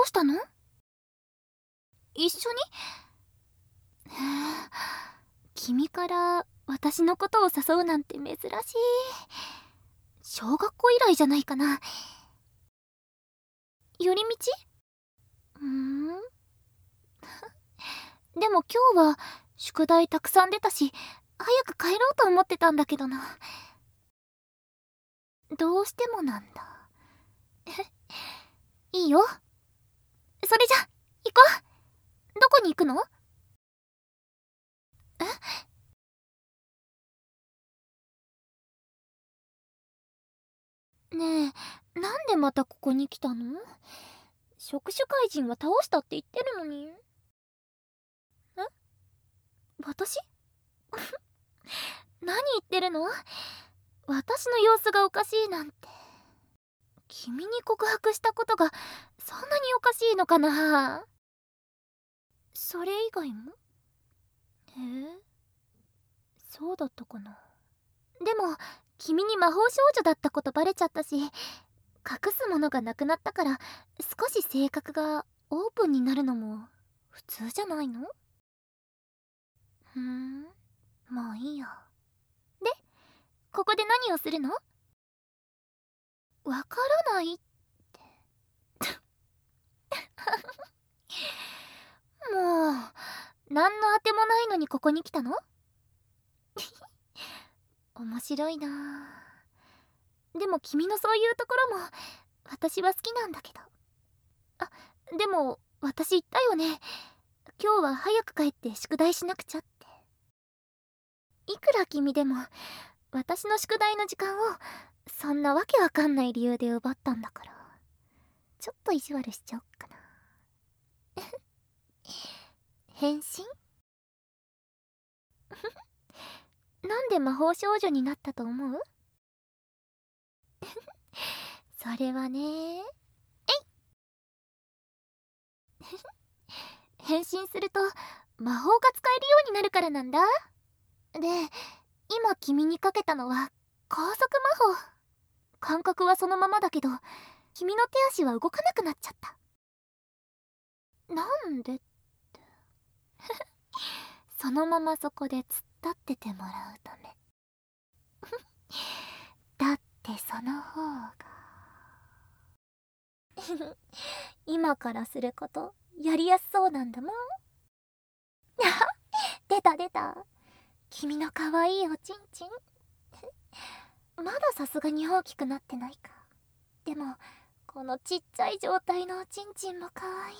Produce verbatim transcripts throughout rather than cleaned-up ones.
したの？一緒に？へえ、君から私のことを誘うなんて珍しい。小学校以来じゃないかな。寄り道？うーん。でも今日は宿題たくさん出たし、早く帰ろうと思ってたんだけどな。どうしてもなんだ。いいよ。それじゃ行こう。どこに行くの？え？ねえ、なんでまたここに来たの？触手怪人は倒したって言ってるのに。え？私？何言ってるの？私の様子がおかしいなんて。君に告白したことがそんなにおかしいのかな？それ以外も？へえ、そうだったかな。でも君に魔法少女だったことバレちゃったし、隠すものがなくなったから少し性格がオープンになるのも普通じゃないの？ふーん、まあいいや。で、ここで何をするの？わからないって。もう何のあてもないのにここに来たの？面白いなあ。でも君のそういうところも私は好きなんだけど。あ、でも私言ったよね。今日は早く帰って宿題しなくちゃって。いくら君でも私の宿題の時間をそんなわけわかんない理由で奪ったんだから、ちょっと意地悪しちゃおっかな。変身？なんで魔法少女になったと思う？それはね、えい変身すると魔法が使えるようになるからなんだ。で、今君にかけたのは高速魔法。感覚はそのままだけど、君の手足は動かなくなっちゃった。なんでって。そのままそこで突っ立っててもらうため。だってその方が今からすることやりやすそうなんだもん。出た出た、君の可愛いおちんちん。まださすがに大きくなってないか。でもこのちっちゃい状態のおちんちんも可愛い。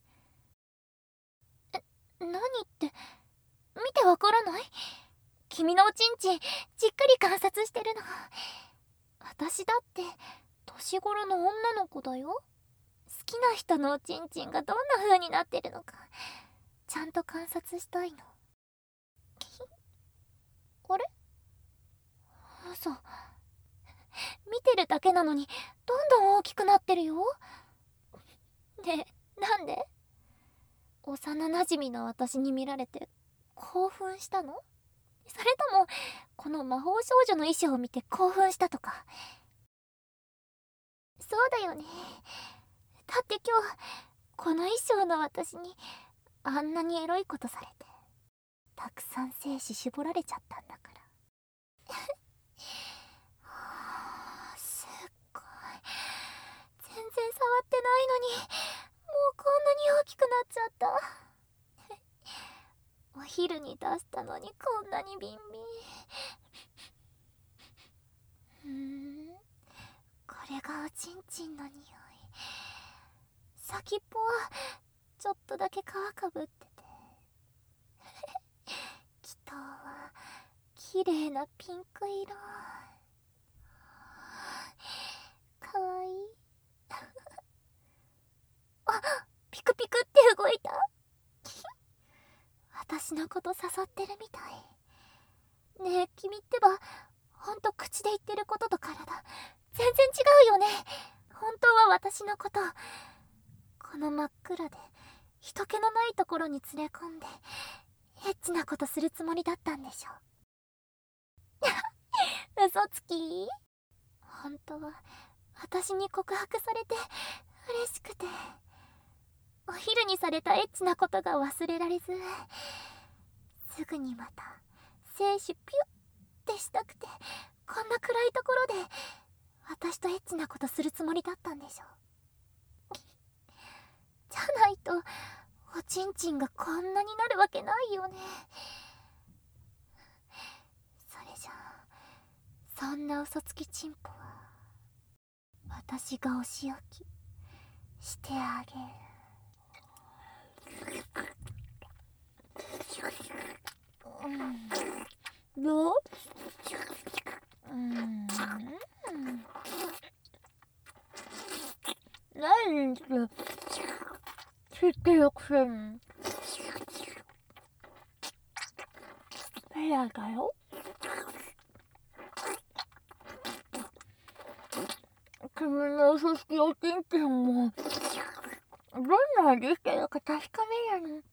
え、何って見てわからない？君のおちんちんじっくり観察してるの。私だって年頃の女の子だよ。好きな人のおちんちんがどんな風になってるのかちゃんと観察したいの。あれ？嘘。見てるだけなのにどんどん大きくなってるよ。ねえ、なんで？幼なじみの私に見られて興奮したの？それともこの魔法少女の衣装を見て興奮したとか？そうだよね。だって今日この衣装の私にあんなにエロいことされてたくさん精子絞られちゃったんだから。はあ、すっごい。全然触ってないのにもうこんなに大きくなっちゃった。お昼に出したのにこんなにビンビン。うーん、これがおちんちんの匂い。先っぽはちょっとだけ皮かぶってて、気筒は綺麗なピンク色。かわいい。あ、ピクピクって動いた。私のこと誘ってるみたい。ねえ、君ってばほんと口で言ってることと体全然違うよね。本当は私のことこの真っ暗で人気のないところに連れ込んでエッチなことするつもりだったんでしょ？嘘つき？本当は私に告白されて嬉しくてお昼にされたエッチなことが忘れられず、すぐにまた精子ピュッてしたくて、こんな暗いところで私とエッチなことするつもりだったんでしょ。じゃないとおちんちんがこんなになるわけないよね。それじゃあそんな嘘つきチンポは私がお仕置きしてあげる。うん、どう？うん、何って知ってるくせにペラだよ。君の嘘つきおちんちんもどんな味してるか確かめるの。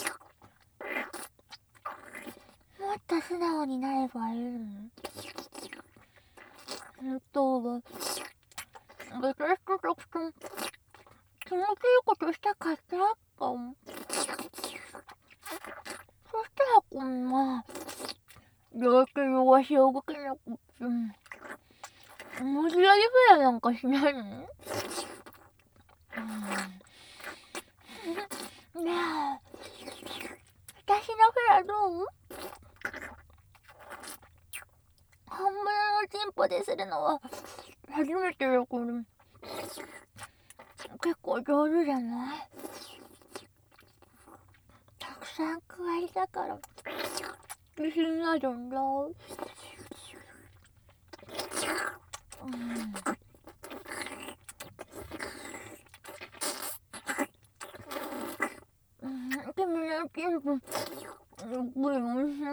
もっと素直になればいいのに。本当は私ととくと気持ちいいことしたかったかも。そしたらこんな両手両足動けなくって無理やりフェアなんかしないの？ねえ、私のフェアどう？本物のチンポでするのは初めてだから結構上手じゃない？たくさん加えたから自信あるんだ。うん、君のチンポすっごいおいしい。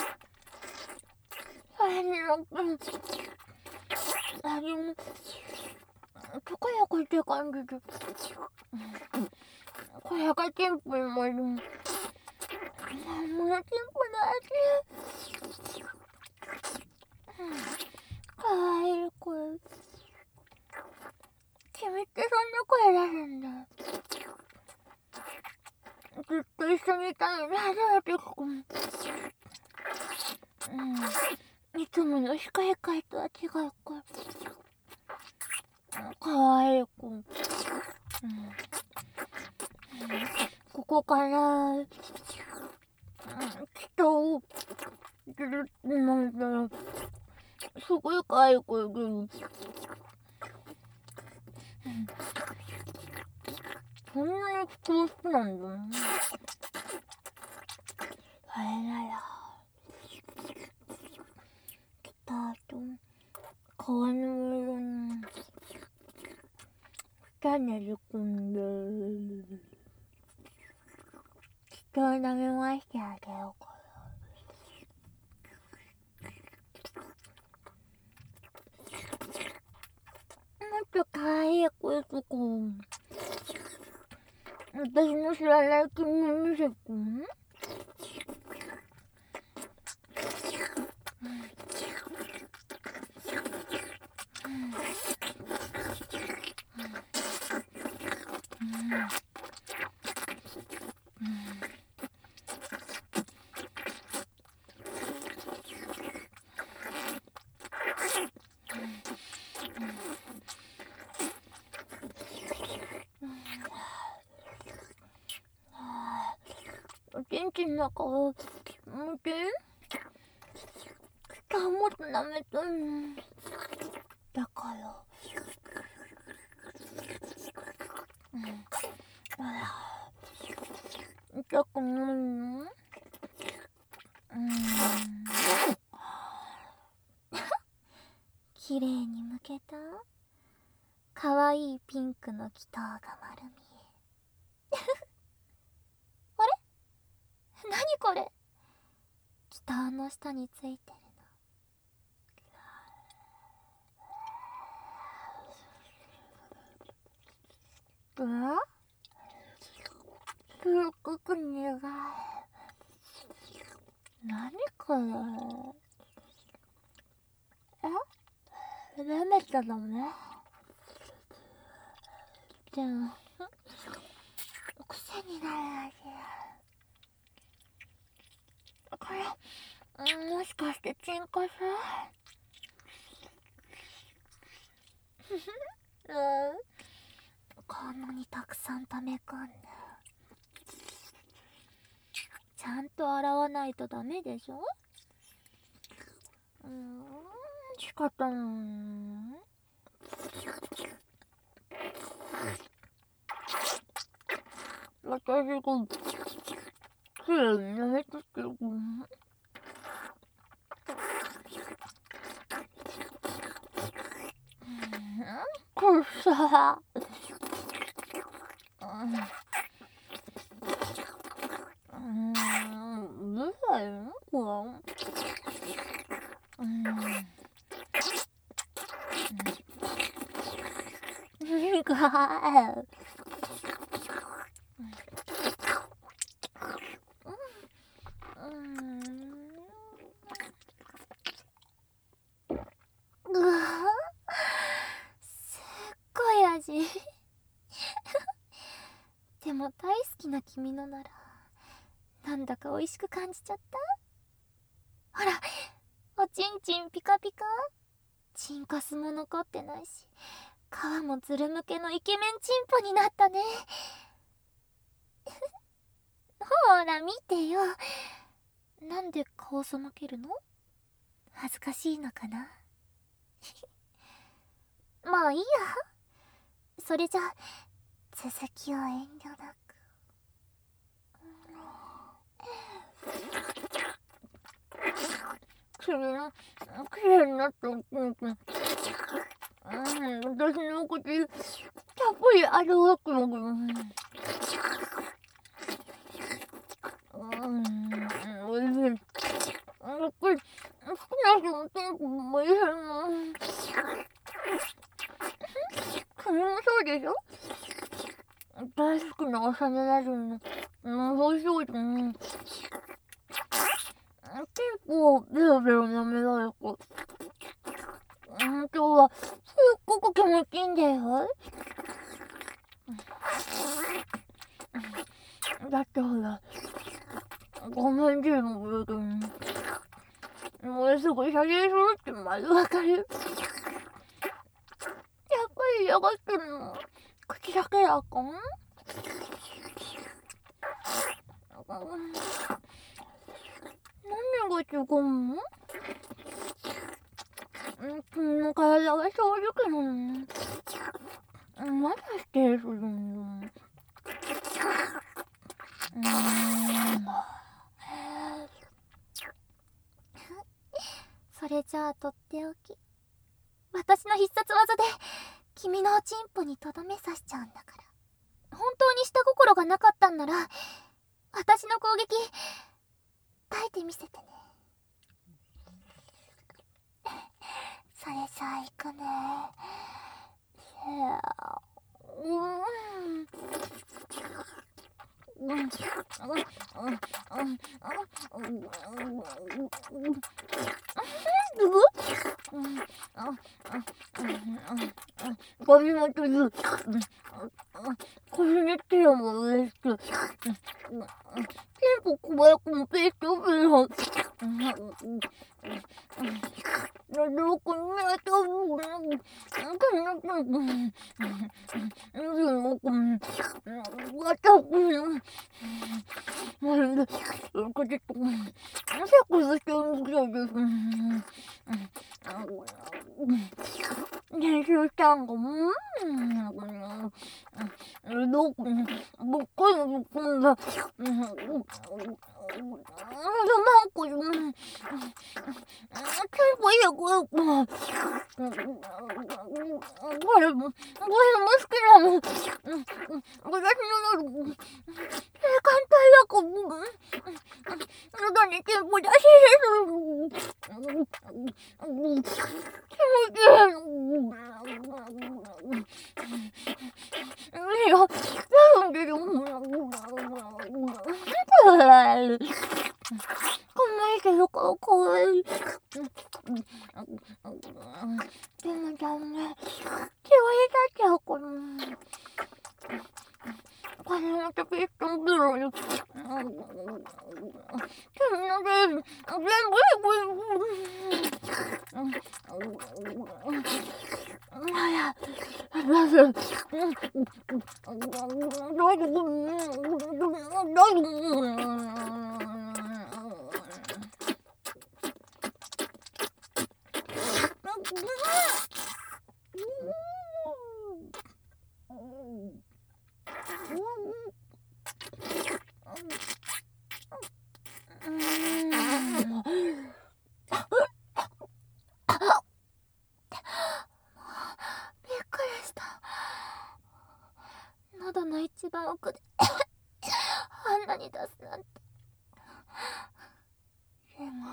それになんか味もとこやこって感じで、これがチンポにもいるの。もうチンポの味。かわいい声。君ってそんな声出すんだ。ずっと一緒にいたのに初めてここに。うん、いつもの控え会とは違うから。かわいい子。うん、ここから、うん、きっと、ずるってなったら、すごい可愛い声出る。うん、そんなに好きなんだね。あれなら、来た後、皮の色に、二寝り込んで、人を舐めましてあげようかな。もっと可愛い声とか、私の知らない君の見せてね。おちんちんの中を見て。下もっと舐めたいの。だから。うん。あら。痛くないの？うん。綺麗にむけた？かわいいピンクの祈祷が丸見え。あれ？何これ？祈祷の下についてるの。うわ？すっごく苦い。何これ？え？舐めたのね。じゃあ、 癖になる味。これ、うん、もしかしてチンコス？うん、こんなにたくさん溜め込んでちゃんと洗わないとダメでしょ。うーん、仕方ない。私がきれいにやめてってる。くっさー。うん、うるさいよこれ。うん、苦い。うん、うわ、すっごい味。でも大好きな君のならなんだか美味しく感じちゃった。ほら、おちんちんピカピカ。チンカスも残ってないし皮もズル向けのイケメンチンポになったね。ほら見てよ。なんで顔背けるの？恥ずかしいのかな。まあいいや。それじゃ続きを遠慮なく。きれいな、きれいになった。うん、うん、私のお口たっぷり味わくの。うん、おいしい。やっぱり好きな人のテンポもいいな。君もそうでしょ？大好きな幼なじみの、うん、美味しい。うん、結構ベロベロ舐められて、うん、今日はすっごく気持ちいいんだよ。だってほら、ごまんじゅうの部分もうすぐ写真するってまずわかる。やっぱり嫌がってるの口だけだかん。何が違うの？君の体は正直なの？まだ否定するの？うーんそれじゃあとっておき。私の必殺技で君のおちんぽにとどめさしちゃうんだから。本当に下心がなかったんなら私の攻撃耐えてみせてね。それじゃあ行くね。うん、うん、ゴミもとず、これねってよも嬉しく。結構小早くもペーストするの。でもこんなと思う。なんかなんか、うん、うん、うん、わたくん。まるで、これちょっと、サクサクしてるぐらいです。練習したんかも。うん、どこに、どっかにぶっ込んだ。うん、なんこれ、うん、結構いいよ、これ。これも、これも好きなの。私の夜、簡単だかも。喉にテンポ出しです。気持ちいい。いや、なんでよ。こんな人よくかわいい。でもダメ。血を入れちゃうかな。これまたびっ喉の一番奥であんなに出すなんて。でも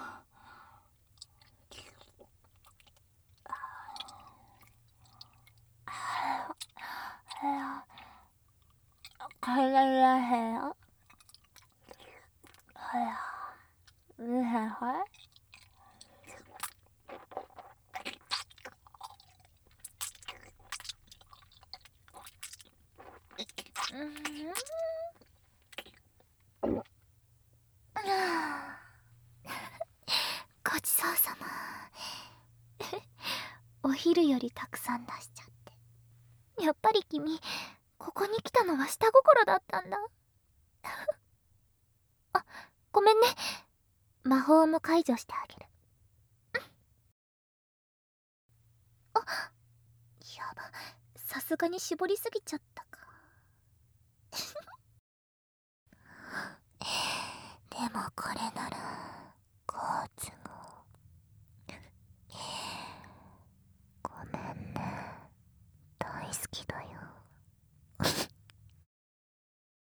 帰らへんよ。ほら、うへほら。ごちそうさま。お昼よりたくさん出しちゃって。やっぱり君、ここに来たのは下心だったんだ。あ、ごめんね。魔法も解除してあげる。あ、やば、さすがに絞りすぎちゃったか。でもこれなら好都合。ごめんね、大好き